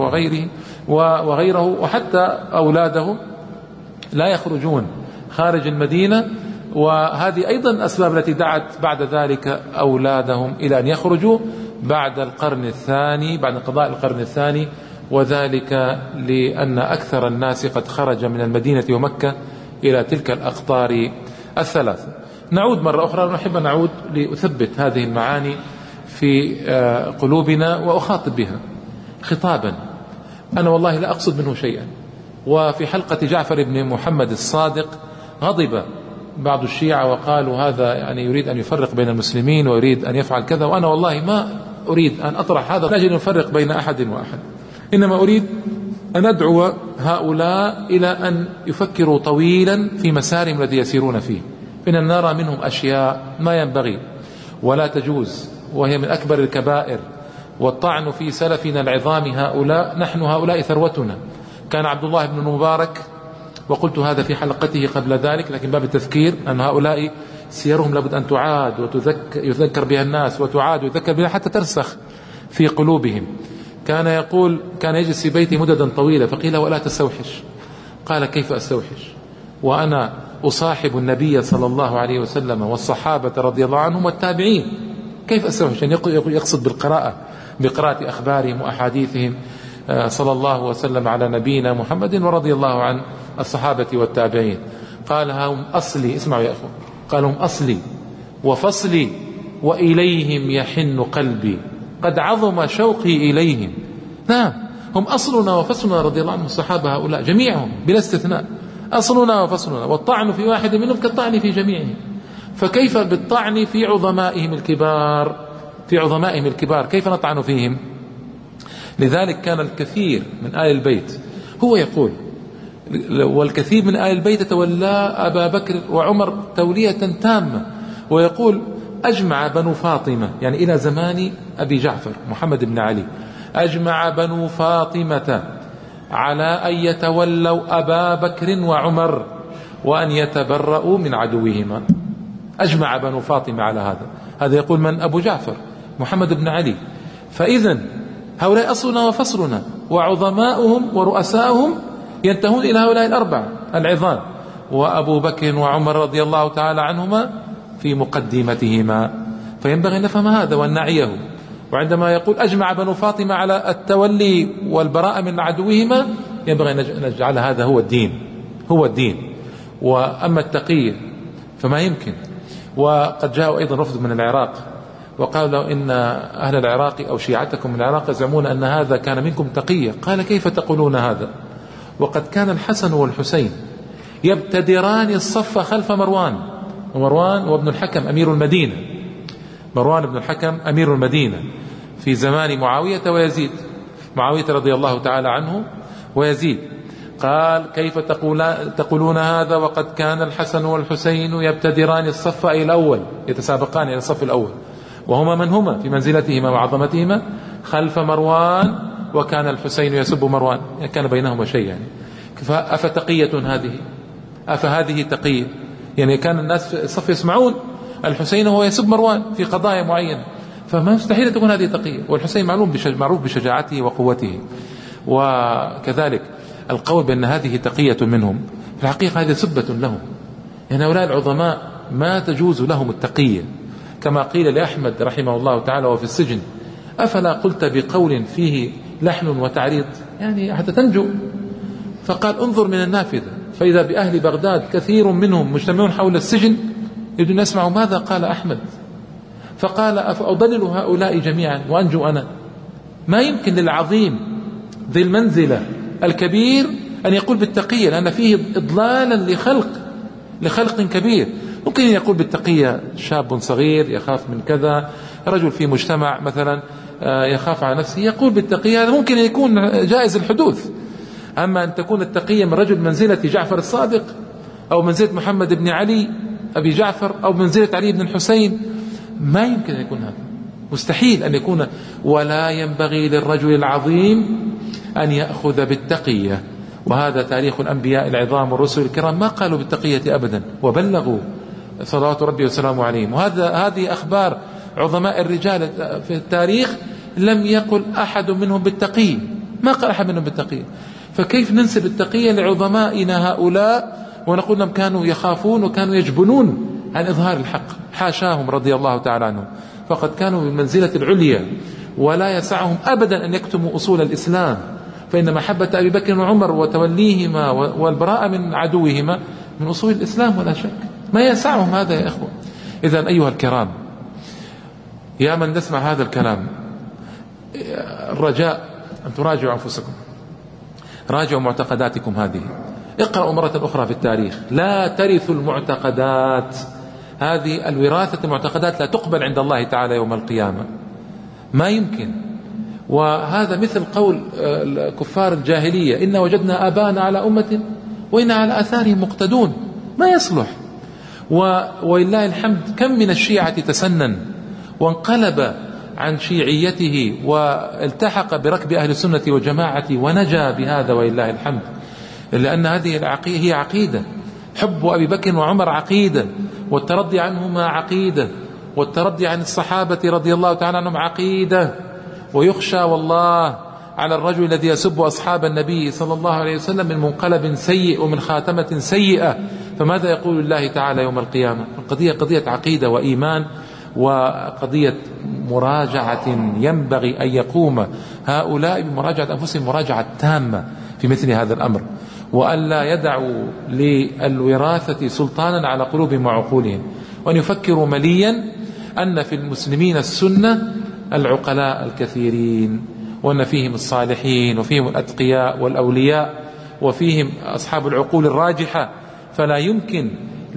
وغيره وحتى أولاده لا يخرجون خارج المدينة، وهذه أيضا الأسباب التي دعت بعد ذلك أولادهم إلى أن يخرجوا بعد القرن الثاني، بعد انقضاء القرن الثاني، وذلك لأن أكثر الناس قد خرج من المدينة ومكة إلى تلك الأقطار الثلاثة. نعود مرة أخرى، نحب نعود لأثبت هذه المعاني في قلوبنا وأخاطب بها خطابا أنا والله لا أقصد منه شيئا. وفي حلقة جعفر بن محمد الصادق غضب بعض الشيعة وقالوا هذا يعني يريد أن يفرق بين المسلمين ويريد أن يفعل كذا، وأنا والله ما أريد أن أطرح هذا لا أجل أن أفرق بين أحد وأحد، إنما أريد أن أدعو هؤلاء إلى أن يفكروا طويلا في مسارهم الذي يسيرون فيه. إننا نرى منهم أشياء ما ينبغي ولا تجوز، وهي من أكبر الكبائر، والطعن في سلفنا العظام هؤلاء، نحن هؤلاء ثروتنا. كان عبد الله بن المبارك، وقلت هذا في حلقته قبل ذلك لكن باب التذكير، أن هؤلاء سيرهم لابد أن تعاد ويذكر بها الناس، وتعاد ويذكر بها حتى ترسخ في قلوبهم. كان يقول كان يجلس في بيتي مددا طويلة، فقيل ولا تستوحش، قال كيف أستوحش وأنا أصاحب النبي صلى الله عليه وسلم والصحابة رضي الله عنهم والتابعين، كيف أستوحش؟ يعني يقصد بقراءة أخبارهم وأحاديثهم صلى الله وسلم على نبينا محمد ورضي الله عن الصحابة والتابعين. قال هم أصلي، اسمعوا يا أخوة، قال هم أصلي وفصلي وإليهم يحن قلبي، قد عظم شوقي إليهم. نعم، هم أصلنا وفصلنا رضي الله عنهم الصحابة هؤلاء جميعهم بلا استثناء، أصلنا وفصلنا، والطعن في واحد منهم كالطعن في جميعهم، فكيف بالطعن في عظمائهم الكبار؟ في عظمائهم الكبار كيف نطعن فيهم؟ لذلك كان الكثير من آل البيت، هو يقول والكثير من آل البيت تولى أبا بكر وعمر تولية تامة، ويقول أجمع بنو فاطمة، يعني إلى زمان أبي جعفر محمد بن علي، أجمع بنو فاطمة على أن يتولوا أبا بكر وعمر وأن يتبرؤوا من عدوهما. أجمع بنو فاطمة على هذا يقول من؟ أبو جعفر محمد بن علي. فإذن هؤلاء أصلنا وفصلنا، وعظماؤهم ورؤساؤهم ينتهون إلى هؤلاء الأربعة العظام، وأبو بكر وعمر رضي الله تعالى عنهما في مقدمتهما. فينبغي أن نفهم هذا وأن نعيه. وعندما يقول أجمع بنو فاطمة على التولي والبراءة من عدوهما، ينبغي أن نجعل هذا هو الدين، هو الدين. وأما التقية فما يمكن. وقد جاءوا أيضا رفض من العراق وقالوا إن أهل العراق أو شيعتكم من العراق يزعمون أن هذا كان منكم تقية. قال كيف تقولون هذا وقد كان الحسن والحسين يبتدران الصف خلف مروان، ومروان وابن الحكم أمير المدينة، مروان بن الحكم أمير المدينة في زمان معاوية ويزيد، معاوية رضي الله تعالى عنه ويزيد. قال كيف تقولون هذا وقد كان الحسن والحسين يبتدران الصف أي الأول، يتسابقان إلى الصف الأول، وهما من هما في منزلتهما وعظمتهما خلف مروان، وكان الحسين يسب مروان، يعني كان بينهما شيء. يعني أفتقية هذه؟ أفهذه تقية؟ يعني كان الناس في الصف يسمعون الحسين وهو يسب مروان في قضايا معينة، فما مستحيل تكون هذه تقية. والحسين معروف بشجاعته وقوته. وكذلك القول بأن هذه تقية منهم، في الحقيقة هذه سبة لهم، يعني هؤلاء العظماء ما تجوز لهم التقية. كما قيل لأحمد رحمه الله تعالى وفي السجن: أفلا قلت بقول فيه لحن وتعريض يعني حتى تنجو؟ فقال: انظر من النافذة فإذا بأهل بغداد كثير منهم مجتمعون حول السجن يريدون يسمعوا ماذا قال أحمد. فقال: أفأضلل هؤلاء جميعا وأنجو أنا؟ ما يمكن للعظيم ذي المنزلة الكبير أن يقول بالتقية، لأن فيه إضلالا لخلق كبير. ممكن أن يقول بالتقية شاب صغير يخاف من كذا، رجل في مجتمع مثلا يخاف على نفسه يقول بالتقية، هذا ممكن أن يكون جائز الحدوث. أما أن تكون التقية من رجل منزلة جعفر الصادق أو منزلة محمد بن علي أبي جعفر أو منزلة علي بن الحسين، ما يمكن أن يكون هذا، مستحيل أن يكون. ولا ينبغي للرجل العظيم أن يأخذ بالتقية. وهذا تاريخ الأنبياء العظام والرسل الكرام، ما قالوا بالتقية أبدا وبلغوا صلوات ربي وسلامه عليهم. هذه أخبار عظماء الرجال في التاريخ، لم يقل أحد منهم بالتقية، ما قال أحد منهم بالتقية. فكيف ننسب التقية لعظمائنا هؤلاء ونقول لهم كانوا يخافون وكانوا يجبنون عن إظهار الحق؟ حاشاهم رضي الله تعالى عنهم، فقد كانوا بالمنزلة العليا ولا يسعهم أبدا أن يكتموا أصول الإسلام، فإن محبة أبي بكر وعمر وتوليهما والبراءة من عدوهما من أصول الإسلام ولا شك، ما يسعهم هذا يا إخوة. إذن أيها الكرام، يا من نسمع هذا الكلام، الرجاء أن تراجعوا أنفسكم، راجعوا معتقداتكم هذه، اقرأوا مرة أخرى في التاريخ. لا ترثوا المعتقدات هذه، الوراثة المعتقدات لا تقبل عند الله تعالى يوم القيامة، ما يمكن. وهذا مثل قول كفار الجاهلية: إن وجدنا آباءنا على أمة وإن على آثارهم مقتدون. ما يصلح. ولله الحمد كم من الشيعة تسنن وانقلب عن شيعيته والتحق بركب أهل السنة والجماعة ونجا بهذا ولله الحمد، لأن هذه هي عقيدة. حب أبي بكر وعمر عقيدة، والترضي عنهما عقيدة، والترضي عن الصحابة رضي الله تعالى عنهم عقيدة. ويخشى والله على الرجل الذي يسب أصحاب النبي صلى الله عليه وسلم من منقلب سيء ومن خاتمة سيئة، فماذا يقول الله تعالى يوم القيامة؟ القضية قضية عقيدة وإيمان، وقضية مراجعة ينبغي أن يقوم هؤلاء بمراجعة أنفسهم مراجعة تامة في مثل هذا الأمر، وألا يدعوا للوراثة سلطانا على قلوبهم وعقولهم، وأن يفكروا مليا أن في المسلمين السنة العقلاء الكثيرين، وأن فيهم الصالحين وفيهم الأتقياء والأولياء وفيهم أصحاب العقول الراجحة. فلا يمكن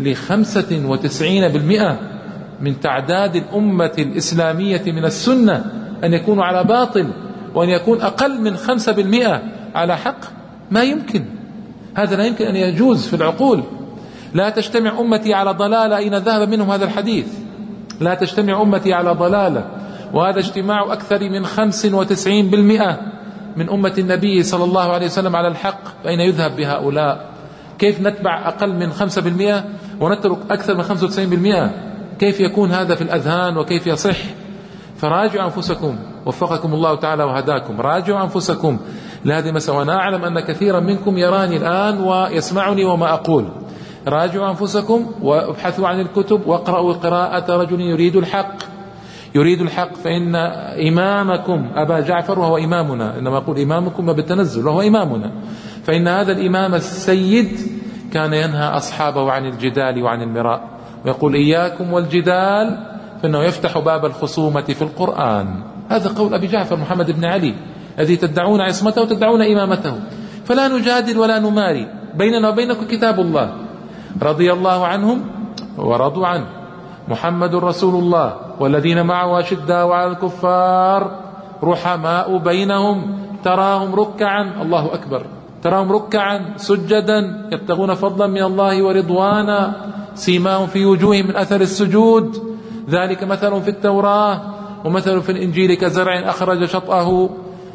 ل95% من تعداد الأمة الإسلامية من السنة أن يكونوا على باطل، وأن يكون أقل من 5% على حق. ما يمكن، هذا لا يمكن أن يجوز في العقول. لا تجتمع أمتي على ضلالة، أين ذهب منهم هذا الحديث؟ لا تجتمع أمتي على ضلالة، وهذا اجتماع أكثر من 95% من أمة النبي صلى الله عليه وسلم على الحق، فأين يذهب بهؤلاء؟ كيف نتبع أقل من 5% ونترك أكثر من 95%؟ كيف يكون هذا في الأذهان وكيف يصح؟ فراجعوا أنفسكم، وفقكم الله تعالى وهداكم، راجعوا أنفسكم لهذه المسألة. وأنا أعلم أن كثيرا منكم يراني الآن ويسمعني وما أقول. راجعوا أنفسكم وابحثوا عن الكتب واقرأوا قراءة رجل يريد الحق، يريد الحق فإن إمامكم أبا جعفر وهو إمامنا، إنما يقول إمامكم بالتنزل وهو إمامنا، فإن هذا الإمام السيد كان ينهى أصحابه عن الجدال وعن المراء، ويقول إياكم والجدال فإنه يفتح باب الخصومة في القرآن. هذا قول أبي جعفر محمد بن علي الذي تدعون عصمته وتدعون إمامته. فلا نجادل ولا نماري، بيننا وبينكم كتاب الله، رضي الله عنهم ورضوا عنه، محمد رسول الله والذين معه أشداء على الكفار رحماء بينهم تراهم ركعا، الله أكبر، تراهم ركعا سجدا يبتغون فضلا من الله ورضوانا سيماهم في وجوههم من أثر السجود، ذلك مثل في التوراة ومثل في الإنجيل كزرع أخرج شطأه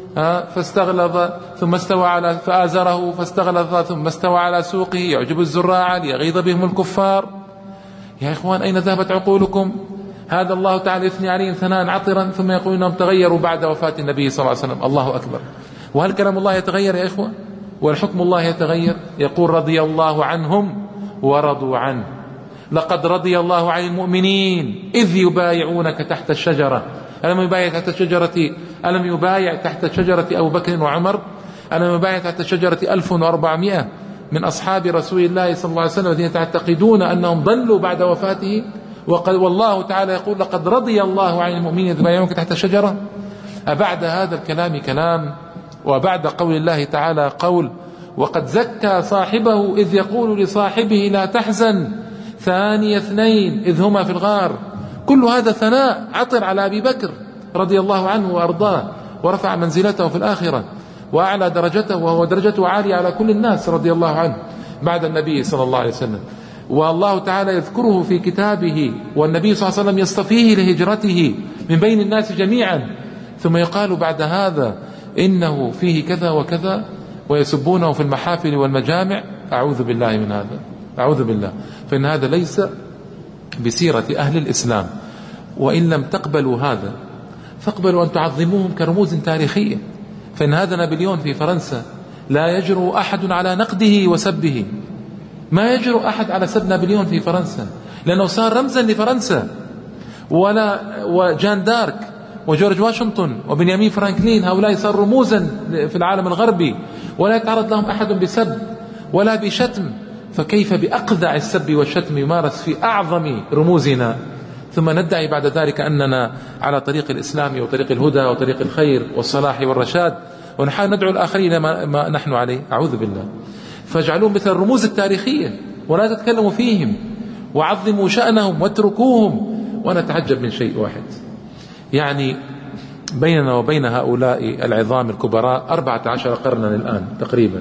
فاستغلظ ثم استوى على فآزره فاستغلظ ثم استوى على سوقه يعجب الزراع ليغيظ بهم الكفار. يا إخوان أين ذهبت عقولكم؟ هذا الله تعالى يثني عليهم ثناء عطرا ثم يقول إنهم تغيروا بعد وفاة النبي صلى الله عليه وسلم. الله أكبر. وهل كلام الله يتغير يا إخوة؟ والحكم الله يتغير؟ يقول رضي الله عنهم ورضوا عنه، لقد رضي الله عن المؤمنين إذ يبايعونك تحت الشجرة. ألم يبايع تحت الشجرة؟ ألم يبايع تحت شجرة أبو بكر وعمر؟ ألم يبايع تحت شجرة 1400 من أصحاب رسول الله صلى الله عليه وسلم الذين تعتقدون أنهم ضلوا بعد وفاته؟ والله تعالى يقول لقد رضي الله عن المؤمنين إذ يبايعونك تحت الشجرة. أبعد هذا الكلام كلام، وبعد قول الله تعالى قول وقد زكى صاحبه إذ يقول لصاحبه لا تحزن ثاني اثنين إذ هما في الغار. كل هذا ثناء عطر على أبي بكر رضي الله عنه وأرضاه، ورفع منزلته في الآخرة وأعلى درجته، وهو درجته عالية على كل الناس رضي الله عنه بعد النبي صلى الله عليه وسلم. والله تعالى يذكره في كتابه، والنبي صلى الله عليه وسلم يصطفيه لهجرته من بين الناس جميعا، ثم يقال بعد هذا إنه فيه كذا وكذا، ويسبونه في المحافل والمجامع. أعوذ بالله من هذا، أعوذ بالله. فإن هذا ليس بسيرة أهل الإسلام. وإن لم تقبلوا هذا فاقبلوا أن تعظموهم كرموز تاريخية. فإن هذا نابليون في فرنسا لا يجرؤ أحد على نقده وسبه، ما يجرؤ أحد على سب نابليون في فرنسا، لأنه صار رمزا لفرنسا. وجان دارك وجورج واشنطن وبنيامين فرانكلين، هؤلاء صاروا رموزا في العالم الغربي، ولا يتعرض لهم أحد بسب ولا بشتم. فكيف بأقذع السب والشتم يمارس في أعظم رموزنا، ثم ندعي بعد ذلك أننا على طريق الإسلام وطريق الهدى وطريق الخير والصلاح والرشاد، ونحاول ندعو الآخرين ما نحن عليه. أعوذ بالله. فاجعلوهم مثل الرموز التاريخية ولا تتكلموا فيهم، وعظموا شأنهم واتركوهم. ونتعجب من شيء واحد، يعني بيننا وبين هؤلاء العظام الكبراء 14 قرنا الآن تقريبا،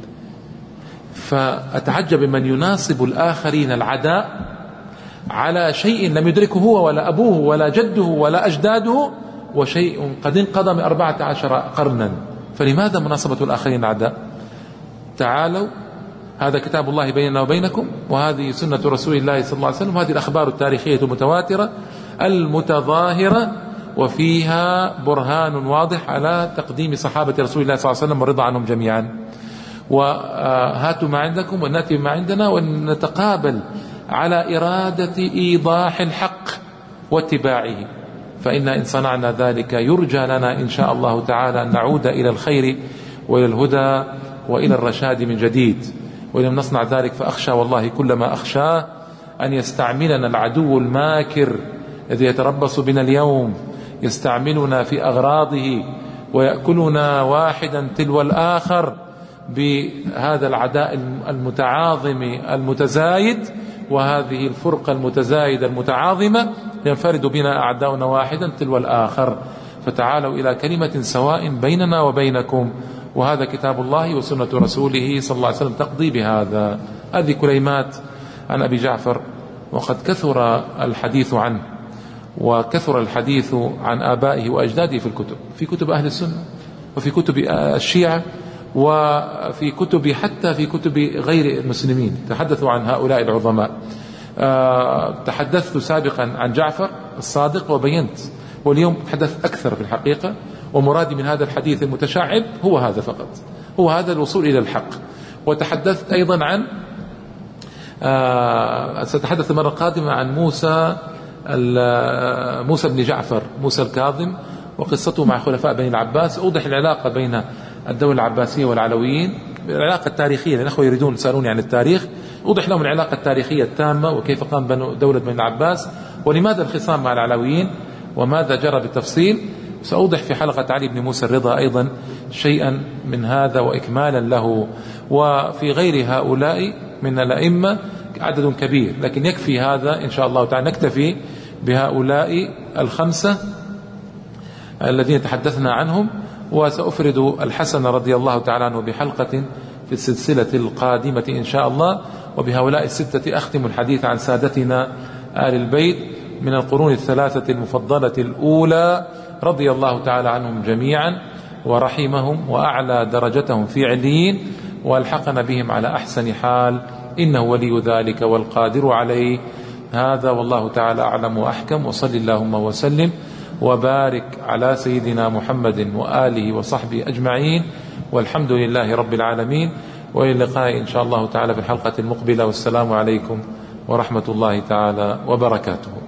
فأتعجب من يناصب الآخرين العداء على شيء لم يدركه هو ولا أبوه ولا جده ولا أجداده، وشيء قد انقضى من 14 قرنا. فلماذا مناصبة الآخرين العداء؟ تعالوا، هذا كتاب الله بيننا وبينكم، وهذه سنة رسول الله صلى الله عليه وسلم، وهذه الأخبار التاريخية المتواترة المتظاهرة، وفيها برهان واضح على تقديم صحابة رسول الله صلى الله عليه وسلم والرضا عنهم جميعا. وهاتوا ما عندكم ونأتي ما عندنا، ونتقابل على إرادة إيضاح الحق واتباعه. فإن إن صنعنا ذلك يرجى لنا إن شاء الله تعالى أن نعود إلى الخير وإلى الهدى وإلى الرشاد من جديد. وإن لم نصنع ذلك فأخشى والله كل ما أخشاه أن يستعملنا العدو الماكر الذي يتربص بنا اليوم، يستعملنا في أغراضه ويأكلنا واحدا تلو الآخر بهذا العداء المتعاظم المتزايد، وهذه الفرقة المتزايدة المتعاظمة، ينفرد بنا أعداؤنا واحدا تلو الآخر. فتعالوا إلى كلمة سواء بيننا وبينكم، وهذا كتاب الله وسنة رسوله صلى الله عليه وسلم تقضي بهذا. هذه كلمات عن أبي جعفر، وقد كثر الحديث عنه وكثر الحديث عن آبائه وأجداده في الكتب، في كتب أهل السنة وفي كتب الشيعة وفي كتب حتى في كتب غير المسلمين تحدثوا عن هؤلاء العظماء. تحدثت سابقا عن جعفر الصادق وبينت، واليوم تحدث أكثر في الحقيقة، ومرادي من هذا الحديث المتشعب هو هذا فقط، هو هذا الوصول إلى الحق. وتحدثت أيضا عن سأتحدث مرة قادمة عن موسى موسى بن جعفر موسى الكاظم وقصته مع خلفاء بني العباس. أوضح العلاقة بين الدولة العباسية والعلويين، العلاقة التاريخية، الأخوة يريدون يسألوني عن التاريخ، أوضح لهم العلاقة التاريخية التامة وكيف قام دولة بني العباس ولماذا الخصام مع العلويين وماذا جرى بالتفصيل. سأوضح في حلقة علي بن موسى الرضا أيضا شيئا من هذا وإكمالا له. وفي غير هؤلاء من الأئمة عدد كبير، لكن يكفي هذا إن شاء الله تعالى، نكتفي بهؤلاء الخمسة الذين تحدثنا عنهم. وسأفرد الحسن رضي الله تعالى عنه بحلقة في السلسلة القادمة إن شاء الله. وبهؤلاء الستة أختم الحديث عن سادتنا آل البيت من القرون الثلاثة المفضلة الأولى رضي الله تعالى عنهم جميعا ورحمهم وأعلى درجتهم في عليين والحقنا بهم على أحسن حال، إنه ولي ذلك والقادر عليه. هذا والله تعالى أعلم وأحكم، وصل اللهم وسلم وبارك على سيدنا محمد وآله وصحبه أجمعين، والحمد لله رب العالمين. وإلى اللقاء إن شاء الله تعالى في الحلقة المقبلة، والسلام عليكم ورحمة الله تعالى وبركاته.